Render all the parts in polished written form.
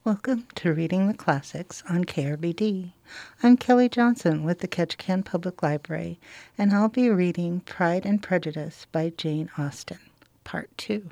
Welcome to Reading the Classics on KRBD. I'm Kelly Johnson with the Ketchikan Public Library, and I'll be reading Pride and Prejudice by Jane Austen, Part 2.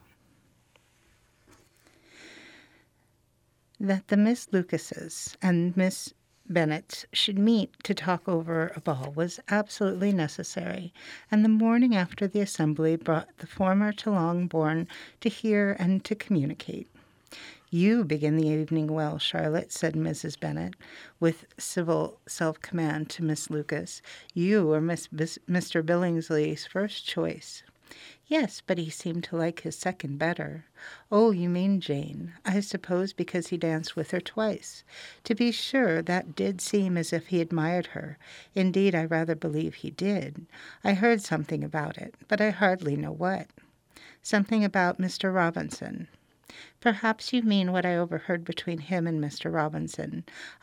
That the Miss Lucases and Miss Bennets should meet to talk over a ball was absolutely necessary, and the morning after the assembly brought the former to Longbourn to hear and to communicate. "You begin the evening well, Charlotte," said Mrs. Bennet, with civil self-command to Miss Lucas. "You are Mr. Billingsley's first choice." "Yes, but he seemed to like his second better." "Oh, you mean Jane. I suppose because he danced with her twice. To be sure, that did seem as if he admired her. Indeed, I rather believe he did. I heard something about it, but I hardly know what." "Something about Mr. Robinson." "Perhaps you mean what I overheard between him and Mr. Robinson.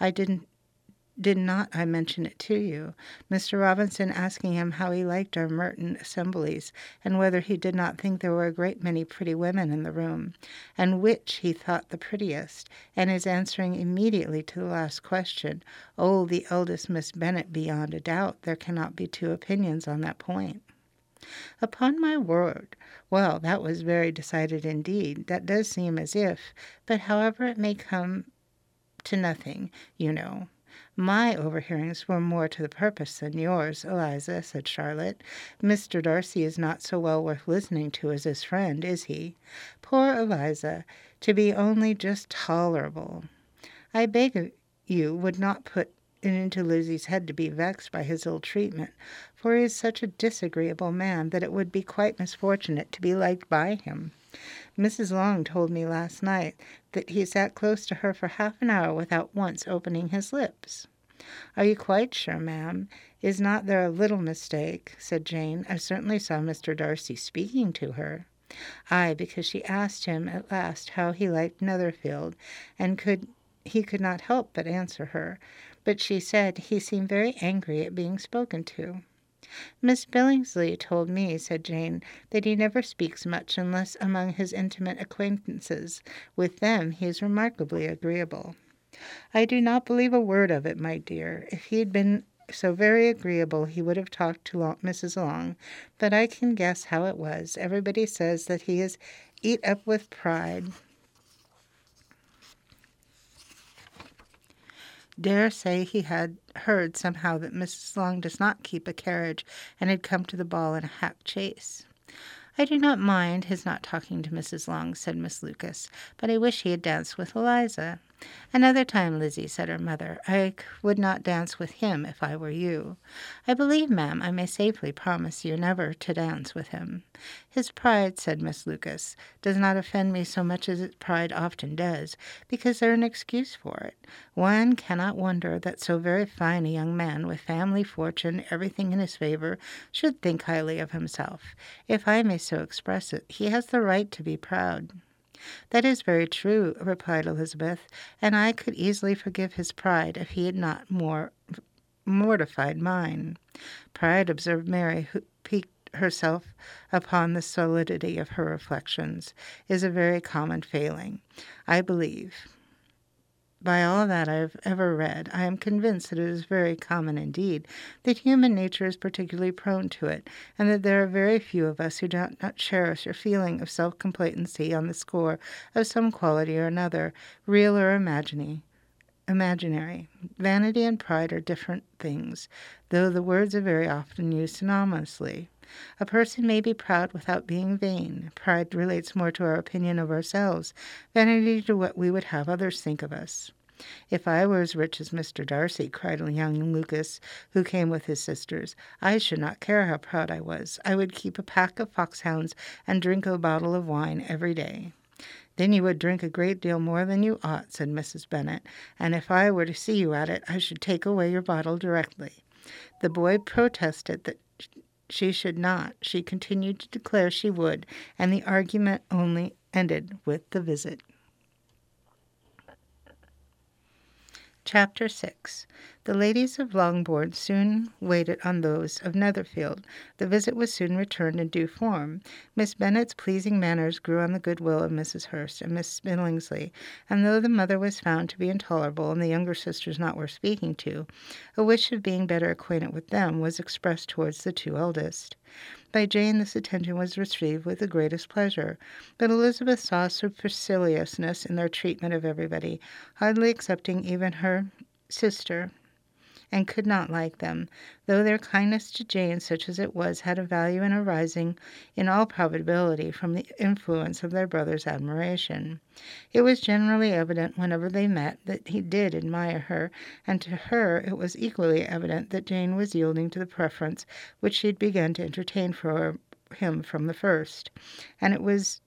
Did not I mention it to you? Mr. Robinson asking him how he liked our Merton assemblies, and whether he did not think there were a great many pretty women in the room, and which he thought the prettiest, and his answering immediately to the last question, 'Oh, the eldest Miss Bennet beyond a doubt. There cannot be two opinions on that point.'" "Upon my word! Well, that was very decided indeed. That does seem as if, but however it may come to nothing, you know." "My overhearings were more to the purpose than yours, Eliza," said Charlotte. "Mr. Darcy is not so well worth listening to as his friend, is he? Poor Eliza, to be only just tolerable. I beg you would not put it into Lizzie's head to be vexed by his ill treatment, for he is such a disagreeable man that it would be quite misfortunate to be liked by him. Mrs. Long told me last night that he sat close to her for half an hour without once opening his lips." "Are you quite sure, ma'am? Is not there a little mistake?" said Jane. "I certainly saw Mr. Darcy speaking to her." "Aye, because she asked him at last how he liked Netherfield, and he could not help but answer her. But she said he seemed very angry at being spoken to." "Miss Billingsley told me," said Jane, "that he never speaks much unless among his intimate acquaintances. With them he is remarkably agreeable." "I do not believe a word of it, my dear. If he had been so very agreeable he would have talked to Mrs. Long, but I can guess how it was. Everybody says that he is eat up with pride. Dare say he had heard somehow that Mrs. Long does not keep a carriage, and had come to the ball in a hack chaise." "I do not mind his not talking to Mrs. Long," said Miss Lucas, "but I wish he had danced with Eliza." "Another time, Lizzie," said her mother. "I would not dance with him if I were you." "I believe, ma'am, I may safely promise you never to dance with him." "His pride," said Miss Lucas, "does not offend me so much as its pride often does, because there is an excuse for it. One cannot wonder that so very fine a young man, with family, fortune, everything in his favor, should think highly of himself. If I may so express it, he has the right to be proud." "That is very true," replied Elizabeth, "and I could easily forgive his pride if he had not more mortified mine." "Pride," observed Mary, who piqued herself upon the solidity of her reflections, "is a very common failing, I believe. By all that I have ever read, I am convinced that it is very common indeed, that human nature is particularly prone to it, and that there are very few of us who do not cherish a feeling of self-complacency on the score of some quality or another, real or imaginary. Vanity and pride are different things, though the words are very often used synonymously. A person may be proud without being vain. Pride relates more to our opinion of ourselves, vanity to what we would have others think of us. "If I were as rich as Mr. Darcy," cried young Lucas, who came with his sisters, "I should not care how proud I was. I would keep a pack of foxhounds and drink a bottle of wine every day." "Then you would drink a great deal more than you ought," said Mrs. Bennet, "and if I were to see you at it, I should take away your bottle directly." The boy protested that she should not. She continued to declare she would, and the argument only ended with the visit. Chapter 6. The ladies of Longbourn soon waited on those of Netherfield. The visit was soon returned in due form. Miss Bennet's pleasing manners grew on the goodwill of Mrs. Hurst and Miss Billingsley, and though the mother was found to be intolerable and the younger sisters not worth speaking to, a wish of being better acquainted with them was expressed towards the two eldest. By Jane this attention was received with the greatest pleasure, but Elizabeth saw superciliousness in their treatment of everybody, hardly excepting even her sister, and could not like them, though their kindness to Jane, such as it was, had a value in arising, in all probability, from the influence of their brother's admiration. It was generally evident whenever they met that he did admire her, and to her it was equally evident that Jane was yielding to the preference which she had begun to entertain for him from the first, and it was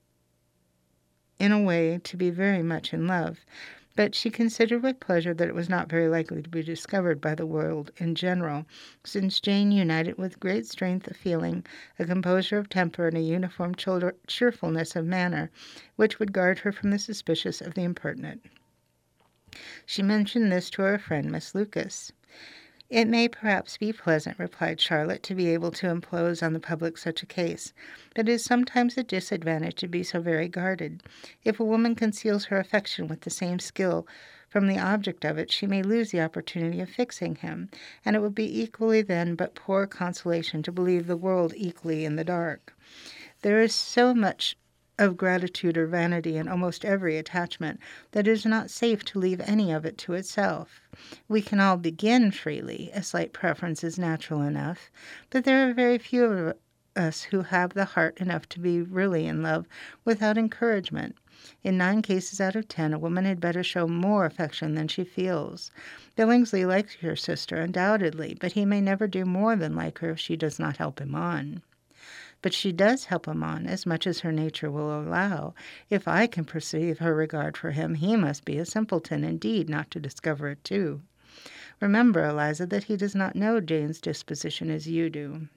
in a way to be very much in love. But she considered with pleasure that it was not very likely to be discovered by the world in general, since Jane united with great strength of feeling, a composure of temper, and a uniform cheerfulness of manner, which would guard her from the suspicious of the impertinent. She mentioned this to her friend Miss Lucas. "It may perhaps be pleasant," replied Charlotte, "to be able to impose on the public such a case, but it is sometimes a disadvantage to be so very guarded. If a woman conceals her affection with the same skill from the object of it, she may lose the opportunity of fixing him, and it would be equally then but poor consolation to believe the world equally in the dark. There is so much of gratitude or vanity in almost every attachment that it is not safe to leave any of it to itself. We can all begin freely, a slight preference is natural enough, but there are very few of us who have the heart enough to be really in love without encouragement. In 9 cases out of 10, a woman had better show more affection than she feels. Billingsley likes your sister, undoubtedly, but he may never do more than like her if she does not help him on. But she does help him on, as much as her nature will allow. If I can perceive her regard for him, he must be a simpleton indeed not to discover it too. Remember, Eliza, that he does not know Jane's disposition as you do.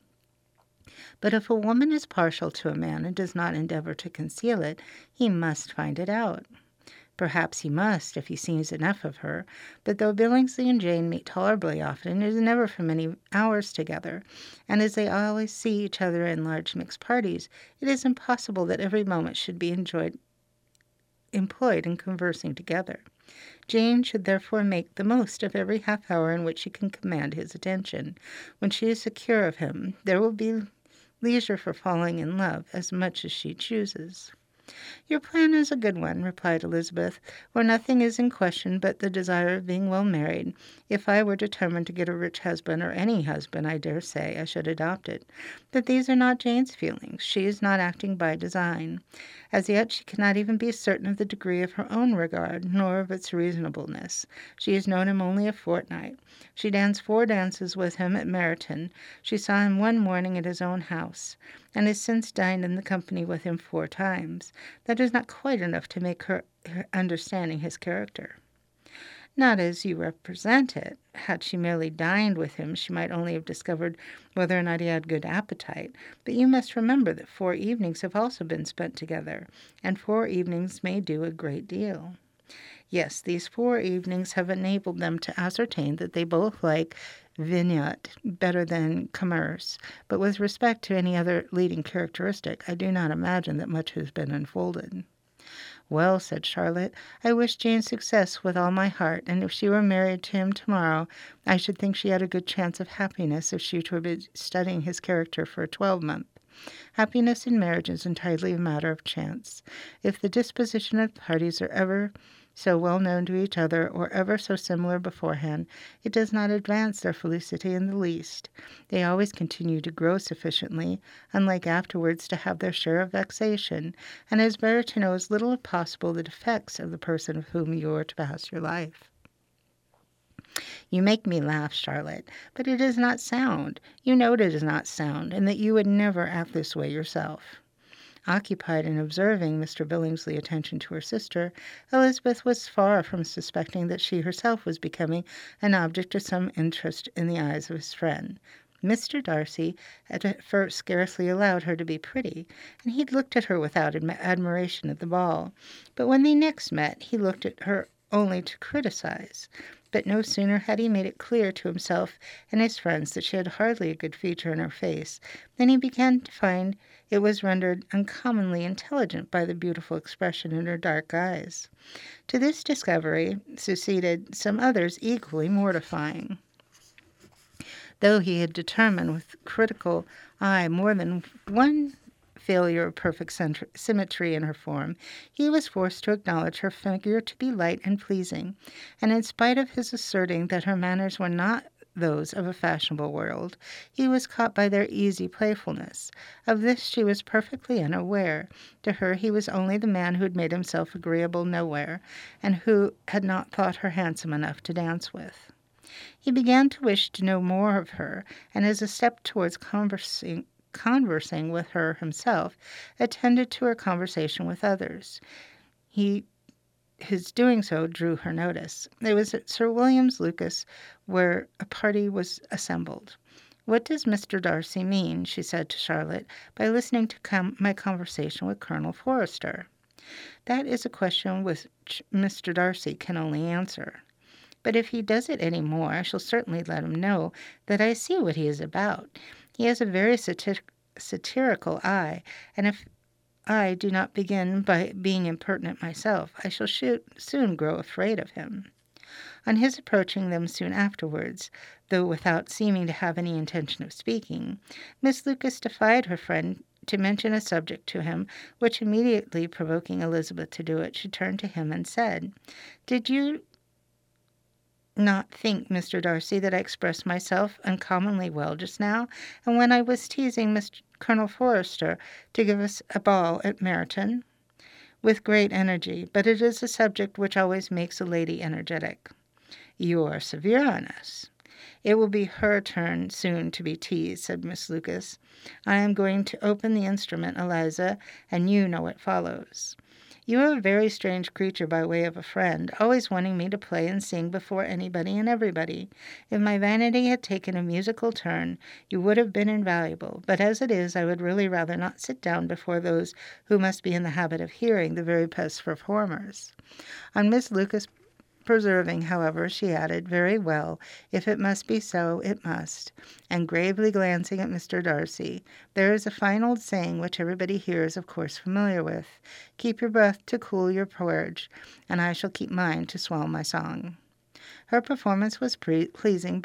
But if a woman is partial to a man and does not endeavor to conceal it, he must find it out. Perhaps he must, if he sees enough of her, but though Billingsley and Jane meet tolerably often, it is never for many hours together, and as they always see each other in large mixed parties, it is impossible that every moment should be employed in conversing together. Jane should therefore make the most of every half hour in which she can command his attention. When she is secure of him, there will be leisure for falling in love as much as she chooses. "Your plan is a good one," replied Elizabeth, "where nothing is in question but the desire of being well married. If I were determined to get a rich husband, or any husband, I dare say I should adopt it. But these are not Jane's feelings. She is not acting by design. As yet she cannot even be certain of the degree of her own regard, nor of its reasonableness. She has known him only a fortnight. She danced 4 dances with him at Meryton. She saw him one morning at his own house, and has since dined in the company with him 4 times. That is not quite enough to make her understanding his character." "Not as you represent it. Had she merely dined with him, she might only have discovered whether or not he had good appetite. But you must remember that 4 evenings have also been spent together, and 4 evenings may do a great deal." "Yes, these 4 evenings have enabled them to ascertain that they both like Vignette better than commerce, but with respect to any other leading characteristic, I do not imagine that much has been unfolded." "Well," said Charlotte, "I wish Jane success with all my heart, and if she were married to him to-morrow, I should think she had a good chance of happiness if she were studying his character for a 12-month. Happiness in marriage is entirely a matter of chance. If the disposition of the parties are ever so well known to each other, or ever so similar beforehand, it does not advance their felicity in the least. They always continue to grow sufficiently, unlike afterwards to have their share of vexation, and it is better to know as little as possible the defects of the person with whom you are to pass your life." "You make me laugh, Charlotte, but it is not sound. You know it is not sound, and that you would never act this way yourself." Occupied in observing Mr. Billingsley's attention to her sister, Elizabeth was far from suspecting that she herself was becoming an object of some interest in the eyes of his friend. Mr. Darcy had at first scarcely allowed her to be pretty, and he had looked at her without admiration at the ball. But when they next met, he looked at her only to criticize. But no sooner had he made it clear to himself and his friends that she had hardly a good feature in her face than he began to find it was rendered uncommonly intelligent by the beautiful expression in her dark eyes. To this discovery succeeded some others equally mortifying. Though he had determined with critical eye more than one failure of perfect symmetry in her form, he was forced to acknowledge her figure to be light and pleasing, and in spite of his asserting that her manners were not those of a fashionable world, he was caught by their easy playfulness. Of this she was perfectly unaware. To her he was only the man who had made himself agreeable nowhere, and who had not thought her handsome enough to dance with. He began to wish to know more of her, and as a step towards conversing with her himself, attended to her conversation with others. His doing so drew her notice. It was at Sir William's Lucas, where a party was assembled. "What does Mr. Darcy mean," she said to Charlotte, "by listening to my conversation with Colonel Forester?" "That is a question which Mr. Darcy can only answer. But if he does it any more, I shall certainly let him know that I see what he is about. He has a very satirical eye, and if I do not begin by being impertinent myself, I shall soon grow afraid of him." On his approaching them soon afterwards, though without seeming to have any intention of speaking, Miss Lucas defied her friend to mention a subject to him, which immediately provoking Elizabeth to do it, she turned to him and said, "Did you not think, Mr. Darcy, that I expressed myself uncommonly well just now, and when I was teasing Colonel Forester to give us a ball at Meryton?" "With great energy, but it is a subject which always makes a lady energetic." "You are severe on us." "It will be her turn soon to be teased," said Miss Lucas. "I am going to open the instrument, Eliza, and you know what follows. You are a very strange creature by way of a friend, always wanting me to play and sing before anybody and everybody. If my vanity had taken a musical turn, you would have been invaluable, but as it is, I would really rather not sit down before those who must be in the habit of hearing the very best performers." On Miss Lucas preserving, however, she added, "Very well, if it must be so, it must," and gravely glancing at Mr. Darcy, "there is a fine old saying which everybody here is of course familiar with, 'Keep your breath to cool your porridge,' and I shall keep mine to swell my song." Her performance was pleasing,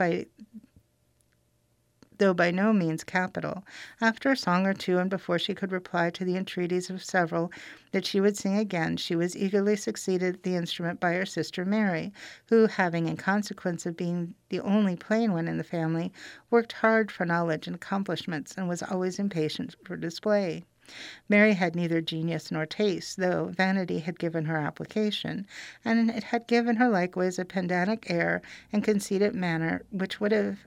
though by no means capital. After a song or two, and before she could reply to the entreaties of several that she would sing again, she was eagerly succeeded at the instrument by her sister Mary, who, having, in consequence of being the only plain one in the family, worked hard for knowledge and accomplishments, and was always impatient for display. Mary had neither genius nor taste, though vanity had given her application, and it had given her likewise a pedantic air and conceited manner which would have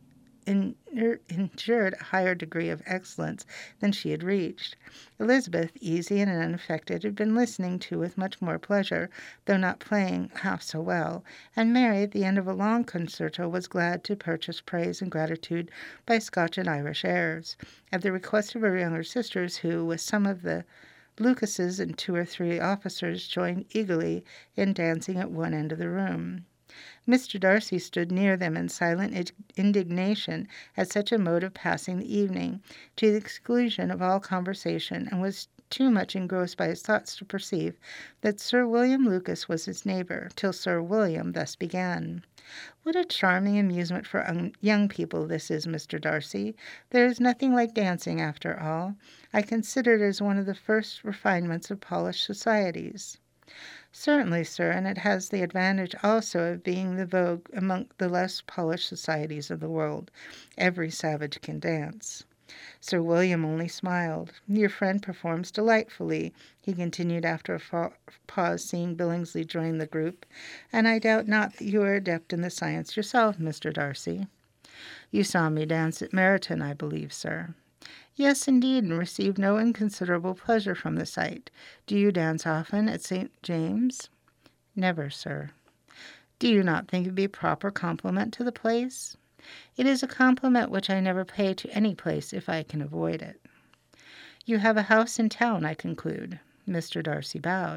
ensured a higher degree of excellence than she had reached. Elizabeth, easy and unaffected, had been listening to with much more pleasure, though not playing half so well, and Mary, at the end of a long concerto, was glad to purchase praise and gratitude by Scotch and Irish airs, at the request of her younger sisters, who, with some of the Lucases and 2 or 3 officers, joined eagerly in dancing at one end of the room. Mr. Darcy stood near them in silent indignation at such a mode of passing the evening, to the exclusion of all conversation, and was too much engrossed by his thoughts to perceive that Sir William Lucas was his neighbour, till Sir William thus began. "What a charming amusement for young people this is, Mr. Darcy. There is nothing like dancing, after all. I consider it as one of the first refinements of polished societies." "Certainly, sir, and it has the advantage also of being the vogue among the less polished societies of the world. Every savage can dance." Sir William only smiled. "Your friend performs delightfully," he continued after a pause, seeing Billingsley join the group, "and I doubt not that you are adept in the science yourself, Mr. Darcy." "You saw me dance at Meryton, I believe, sir." "Yes, indeed, and received no inconsiderable pleasure from the sight. Do you dance often at St. James?" "Never, sir." "Do you not think it would be a proper compliment to the place?" "It is a compliment which I never pay to any place if I can avoid it." "You have a house in town, I conclude." Mr. Darcy bowed.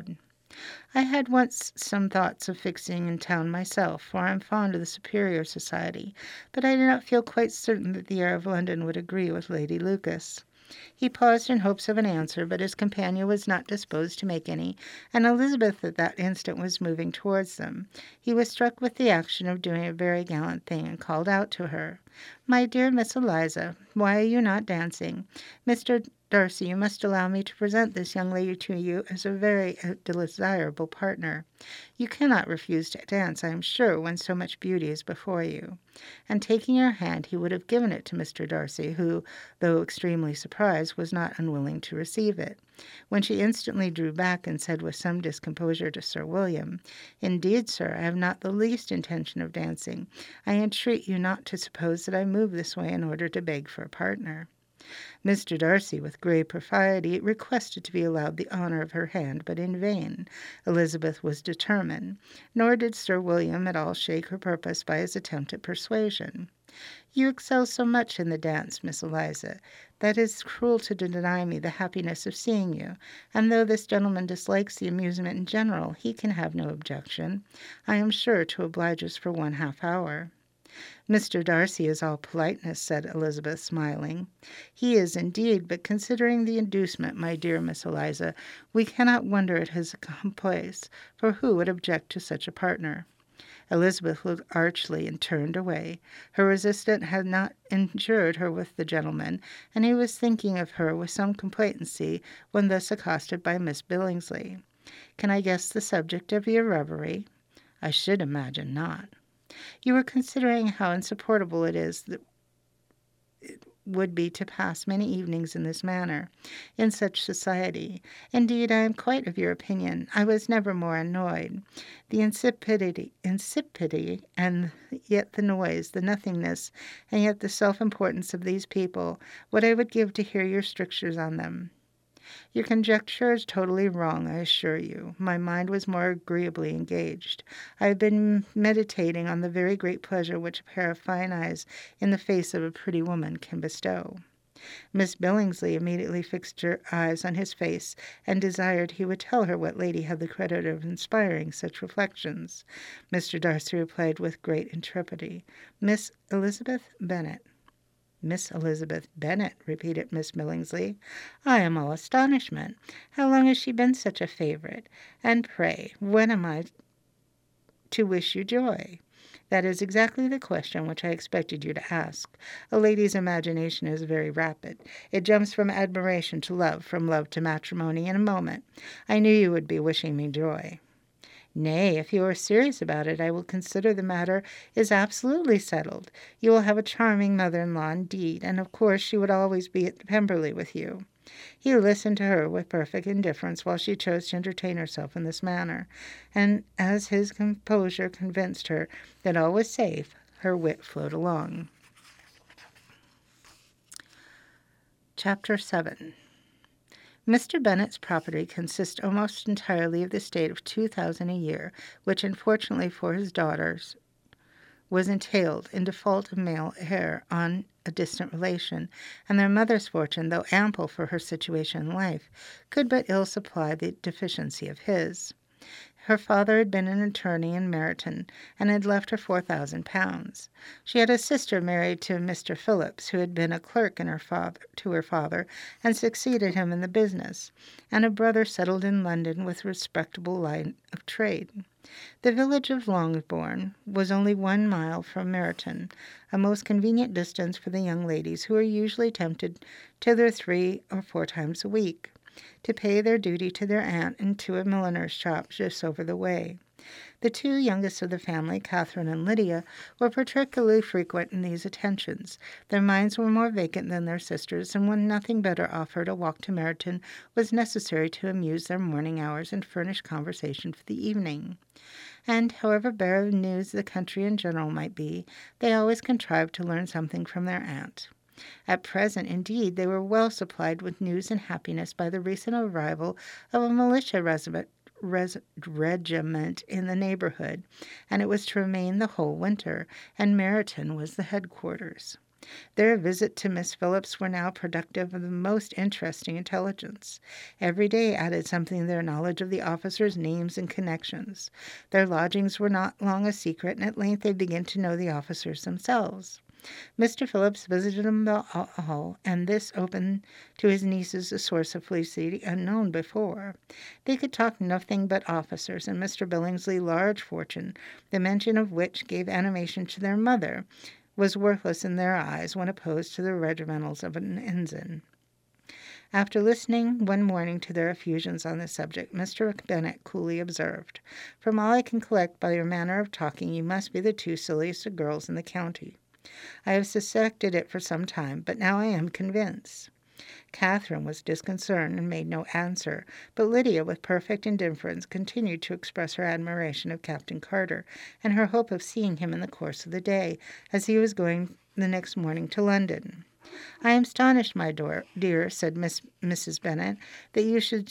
I had once some thoughts of fixing in town myself, for I am fond of the superior society, but I did not feel quite certain that the air of London would agree with Lady Lucas. He paused in hopes of an answer, but his companion was not disposed to make any, and Elizabeth at that instant was moving towards them. He was struck with the action of doing a very gallant thing, and called out to her, "My dear Miss Eliza, why are you not dancing? Mr. Darcy, you must allow me to present this young lady to you as a very desirable partner. You cannot refuse to dance, I am sure, when so much beauty is before you." And taking her hand, he would have given it to Mr. Darcy, who, though extremely surprised, was not unwilling to receive it, when she instantly drew back and said with some discomposure to Sir William, "Indeed, sir, I have not the least intention of dancing. I entreat you not to suppose that I move this way in order to beg for a partner." Mr. Darcy, with grave propriety, requested to be allowed the honour of her hand, but in vain. Elizabeth was determined, nor did Sir William at all shake her purpose by his attempt at persuasion. "You excel so much in the dance, Miss Eliza, that it is cruel to deny me the happiness of seeing you, and though this gentleman dislikes the amusement in general, he can have no objection, I am sure, to oblige us for 1/2 hour." "Mr. Darcy is all politeness," said Elizabeth, smiling. "He is, indeed, but considering the inducement, my dear Miss Eliza, we cannot wonder at his complaisance, for who would object to such a partner?" Elizabeth looked archly and turned away. Her resistance had not injured her with the gentleman, and he was thinking of her with some complacency when thus accosted by Miss Billingsley. "Can I guess the subject of your reverie?" "I should imagine not." "You are considering how insupportable it is that it would be to pass many evenings in this manner, in such society. Indeed, I am quite of your opinion. I was never more annoyed. The insipidity, and yet the noise, the nothingness, and yet the self-importance of these people, what I would give to hear your strictures on them." "Your conjecture is totally wrong, I assure you. My mind was more agreeably engaged. I have been meditating on the very great pleasure which a pair of fine eyes in the face of a pretty woman can bestow." Miss Billingsley immediately fixed her eyes on his face, and desired he would tell her what lady had the credit of inspiring such reflections. Mr. Darcy replied with great intrepidity, "Miss Elizabeth Bennet." "Miss Elizabeth Bennet," repeated Miss Billingsley. "I am all astonishment. How long has she been such a favourite? And pray, when am I to wish you joy?" "That is exactly the question which I expected you to ask. A lady's imagination is very rapid. It jumps from admiration to love, from love to matrimony, in a moment. I knew you would be wishing me joy." "Nay, if you are serious about it, I will consider the matter is absolutely settled. You will have a charming mother-in-law indeed, and of course she would always be at Pemberley with you." He listened to her with perfect indifference while she chose to entertain herself in this manner, and as his composure convinced her that all was safe, her wit flowed along. Chapter 7. Mr. Bennet's property consists almost entirely of the estate of 2,000 a year, which, unfortunately for his daughters, was entailed, in default of male heir, on a distant relation, and their mother's fortune, though ample for her situation in life, could but ill supply the deficiency of his. Her father had been an attorney in Meryton, and had left her £4,000. She had a sister married to Mr. Phillips, who had been a clerk to her father, and succeeded him in the business, and a brother settled in London with a respectable line of trade. The village of Longbourn was only 1 mile from Meryton, a most convenient distance for the young ladies, who were usually tempted thither 3 or 4 times a week, to pay their duty to their aunt and to a milliner's shop just over the way. The 2 youngest of the family, Catherine and Lydia, were particularly frequent in these attentions. Their minds were more vacant than their sisters', and when nothing better offered, a walk to Meryton was necessary to amuse their morning hours and furnish conversation for the evening. And, however bare of news the country in general might be, they always contrived to learn something from their aunt. At present, indeed, they were well supplied with news and happiness by the recent arrival of a militia regiment in the neighbourhood, and it was to remain the whole winter, and Meryton was the headquarters. Their visit to Miss Phillips were now productive of the most interesting intelligence. Every day added something to their knowledge of the officers' names and connections. Their lodgings were not long a secret, and at length they began to know the officers themselves. Mr. Phillips visited them all, and this opened to his nieces a source of felicity unknown before. They could talk nothing but officers, and Mr. Billingsley's large fortune, the mention of which gave animation to their mother, was worthless in their eyes when opposed to the regimentals of an ensign. After listening one morning to their effusions on the subject, Mr. Bennet coolly observed, "From all I can collect by your manner of talking, you must be the two silliest girls in the county. I have suspected it for some time, but now I am convinced." Catherine was disconcerted and made no answer, but Lydia, with perfect indifference, continued to express her admiration of Captain Carter, and her hope of seeing him in the course of the day, as he was going the next morning to London. "I am astonished, my dear," said Mrs. Bennet, "that you should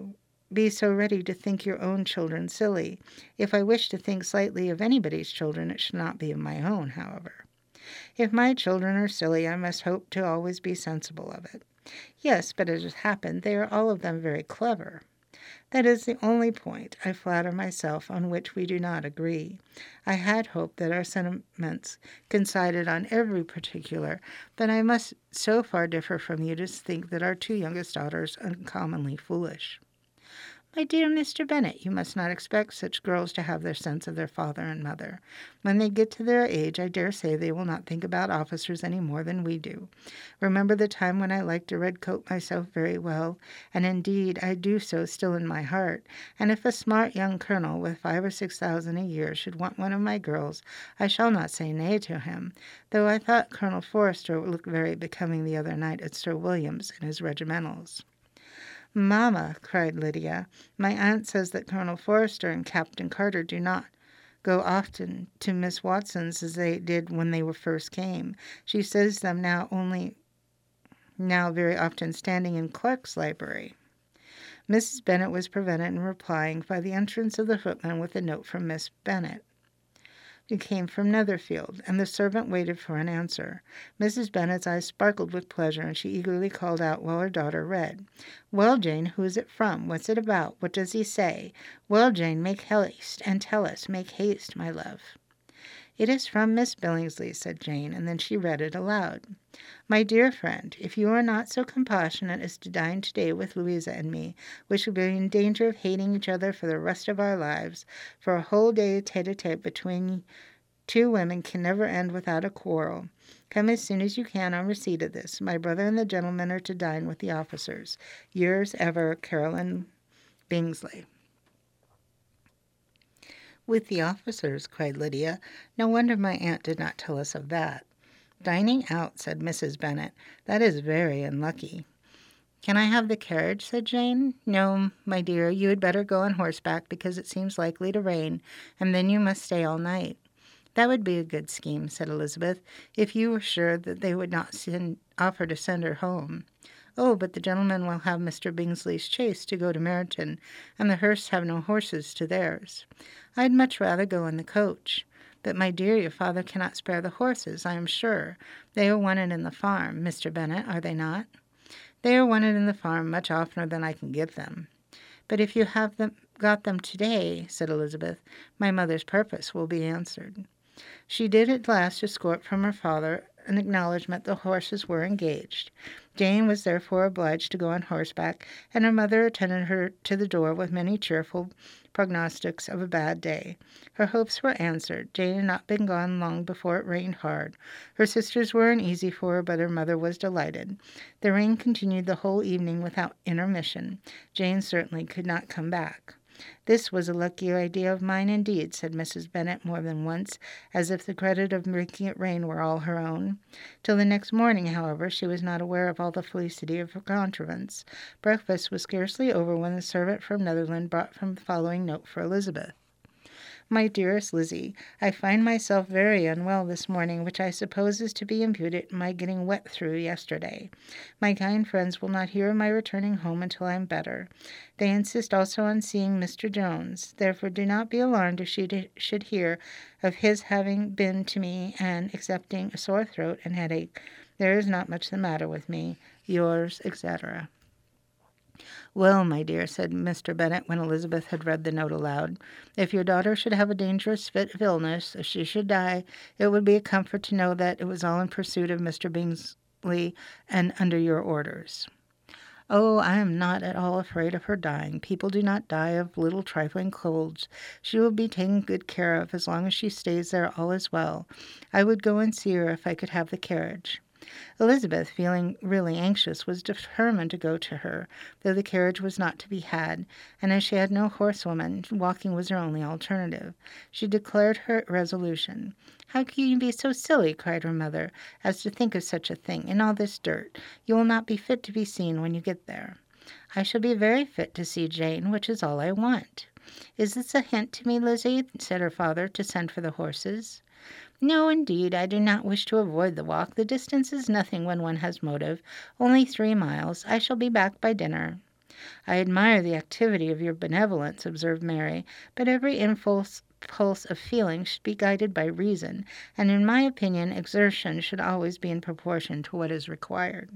be so ready to think your own children silly. If I wish to think slightly of anybody's children, it should not be of my own, however. If my children are silly, I must hope to always be sensible of it. Yes, but as it has happened, they are all of them very clever. That is the only point, I flatter myself, on which we do not agree. I had hoped that our sentiments coincided on every particular, but I must so far differ from you to think that our two youngest daughters are uncommonly foolish." "My dear Mr. Bennet, you must not expect such girls to have their sense of their father and mother. When they get to their age, I dare say they will not think about officers any more than we do. Remember the time when I liked a red coat myself very well, and indeed I do so still in my heart, and if a smart young colonel with 5,000 or 6,000 a year should want one of my girls, I shall not say nay to him, though I thought Colonel Forster looked very becoming the other night at Sir William's in his regimentals." "Mamma," cried Lydia, "my aunt says that Colonel Forster and Captain Carter do not go often to Miss Watson's as they did when they first came. She sees them now very often standing in Clark's library." Mrs. Bennet was prevented in replying by the entrance of the footman with a note from Miss Bennet. It came from Netherfield, and the servant waited for an answer. Mrs. Bennet's eyes sparkled with pleasure, and she eagerly called out while her daughter read. "Well, Jane, who is it from? What's it about? What does he say? Well, Jane, make haste, and tell us. Make haste, my love." "It is from Miss Billingsley," said Jane, and then she read it aloud. "My dear friend, if you are not so compassionate as to dine to-day with Louisa and me, we shall be in danger of hating each other for the rest of our lives, for a whole day tete-a-tete between two women can never end without a quarrel. Come as soon as you can on receipt of this. My brother and the gentlemen are to dine with the officers. Yours ever, Caroline Billingsley." "With the officers," cried Lydia. "No wonder my aunt did not tell us of that." "Dining out," said Mrs. Bennet. "That is very unlucky." "Can I have the carriage?" said Jane. "No, my dear, you had better go on horseback, because it seems likely to rain, and then you must stay all night." "That would be a good scheme," said Elizabeth, "if you were sure that they would not offer to send her home." "Oh, but the gentlemen will have Mr. Billingsley's chaise to go to Meryton, and the Hursts have no horses to theirs." "I'd much rather go in the coach." "But, my dear, your father cannot spare the horses, I am sure. They are wanted in the farm, Mr. Bennet, are they not?" "They are wanted in the farm much oftener than I can get them." "But if you have got them to-day," said Elizabeth, "my mother's purpose will be answered." She did at last escort from her father an acknowledgment the horses were engaged. Jane was therefore obliged to go on horseback, and her mother attended her to the door with many cheerful prognostics of a bad day. Her hopes were answered. Jane had not been gone long before it rained hard. Her sisters were uneasy for her, but her mother was delighted. The rain continued the whole evening without intermission. Jane certainly could not come back. "This was a lucky idea of mine indeed," said Mrs. Bennet more than once, as if the credit of making it rain were all her own. Till the next morning, however, she was not aware of all the felicity of her contrivance. Breakfast was scarcely over when the servant from Netherland brought the following note for Elizabeth. My dearest Lizzie, I find myself very unwell this morning, which I suppose is to be imputed to my getting wet through yesterday. My kind friends will not hear of my returning home until I am better. They insist also on seeing Mr. Jones. Therefore do not be alarmed if she should hear of his having been to me and accepting a sore throat and headache. There is not much the matter with me. Yours, etc. Well, my dear, said Mr. Bennet, when Elizabeth had read the note aloud, if your daughter should have a dangerous fit of illness, if she should die, it would be a comfort to know that it was all in pursuit of Mr. Bingsley and under your orders. Oh, I am not at all afraid of her dying. People do not die of little trifling colds. She will be taken good care of. As long as she stays there, all is well. I would go and see her if I could have the carriage. Elizabeth, feeling really anxious, was determined to go to her, though the carriage was not to be had, and as she had no horsewoman, walking was her only alternative. She declared her resolution. How can you be so silly, cried her mother, as to think of such a thing, in all this dirt? You will not be fit to be seen when you get there. I shall be very fit to see Jane, which is all I want. Is this a hint to me, Lizzie, said her father, to send for the horses? No, indeed, I do not wish to avoid the walk. The distance is nothing when one has motive. Only 3 miles. I shall be back by dinner. I admire the activity of your benevolence, observed Mary, but every impulse of feeling should be guided by reason, and in my opinion exertion should always be in proportion to what is required.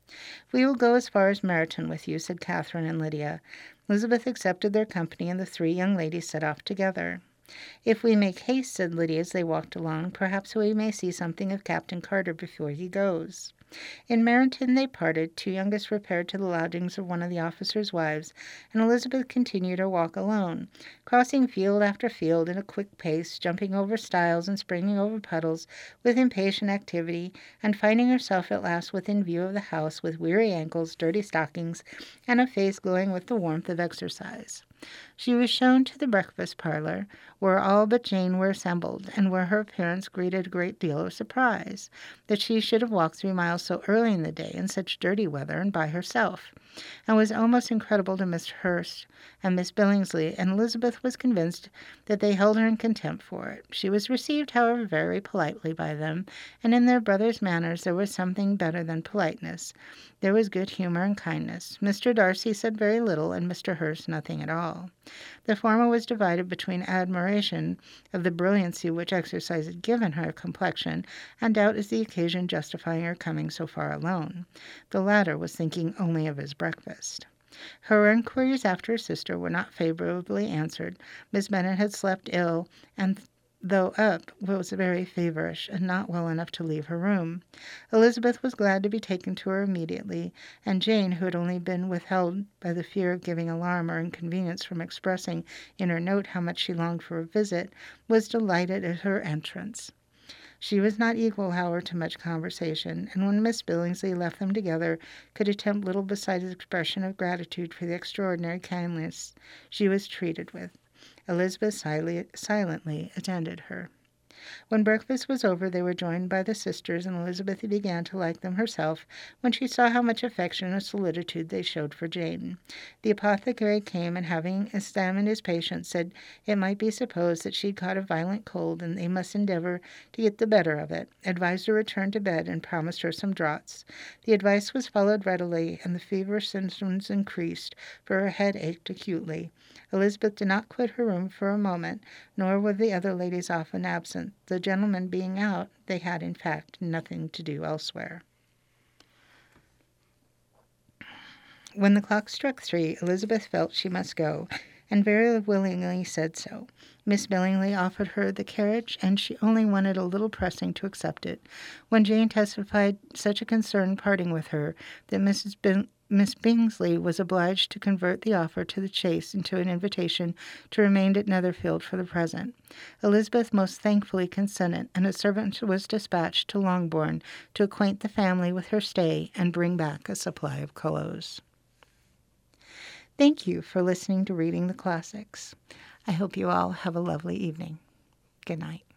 We will go as far as Meryton with you, said Catherine and Lydia. Elizabeth accepted their company, and the 3 young ladies set off together. If we make haste, said Lydia as they walked along, perhaps we may see something of Captain Carter before he goes. In Meryton they parted. 2 youngest repaired to the lodgings of one of the officers' wives, and Elizabeth continued her walk alone, crossing field after field in a quick pace, jumping over stiles and springing over puddles with impatient activity, and finding herself at last within view of the house with weary ankles, dirty stockings, and a face glowing with the warmth of exercise. She was shown to the breakfast parlor, where all but Jane were assembled, and where her appearance greeted a great deal of surprise, that she should have walked 3 miles so early in the day in such dirty weather and by herself, and was almost incredible to Miss Hurst and Miss Billingsley, and Elizabeth was convinced that they held her in contempt for it. She was received, however, very politely by them, and in their brother's manners there was something better than politeness. There was good humor and kindness. Mr. Darcy said very little, and Mr. Hurst nothing at all. The former was divided between admiration of the brilliancy which exercise had given her complexion, and doubt as the occasion justifying her coming so far alone. The latter was thinking only of his breakfast. Her inquiries after her sister were not favorably answered. Miss Bennet had slept ill, and though up, was very feverish, and not well enough to leave her room. Elizabeth was glad to be taken to her immediately, and Jane, who had only been withheld by the fear of giving alarm or inconvenience from expressing in her note how much she longed for a visit, was delighted at her entrance. She was not equal, however, to much conversation, and when Miss Billingsley left them together, could attempt little besides expression of gratitude for the extraordinary kindness she was treated with. Elizabeth silently attended her. When breakfast was over, they were joined by the sisters, and Elizabeth began to like them herself when she saw how much affection and solicitude they showed for Jane. The apothecary came, and having examined his patient, said it might be supposed that she had caught a violent cold, and they must endeavour to get the better of it, advised her return to bed, and promised her some draughts. The advice was followed readily, and the feverish symptoms increased, for her head ached acutely. Elizabeth did not quit her room for a moment, nor were the other ladies often absent. The gentlemen being out, they had, in fact, nothing to do elsewhere. When the clock struck 3, Elizabeth felt she must go, and very willingly said so. Miss Billingsley offered her the carriage, and she only wanted a little pressing to accept it, when Jane testified such a concern parting with her that Miss Billingsley was obliged to convert the offer to the chaise into an invitation to remain at Netherfield for the present. Elizabeth most thankfully consented, and a servant was dispatched to Longbourn to acquaint the family with her stay and bring back a supply of clothes. Thank you for listening to Reading the Classics. I hope you all have a lovely evening. Good night.